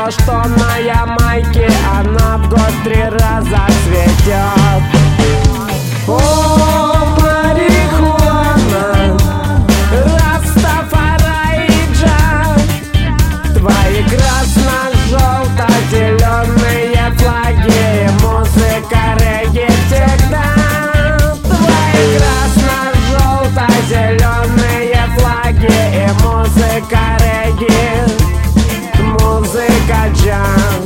то, что на Ямайке она в год 3 раза цветет. О, марихуана, Растафариджа, твои красно-желто-зеленые флаги, музыка регги всегда. Твои красно-желто-зеленые флаги и музыка регги, музыка джаз.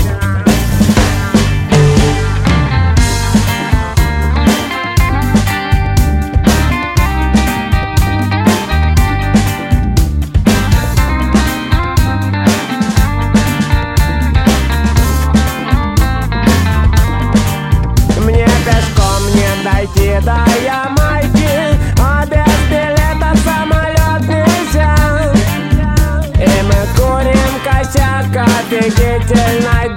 Дойти до Ямайки, а без билета самолет нельзя. И мы курим косяк офигительной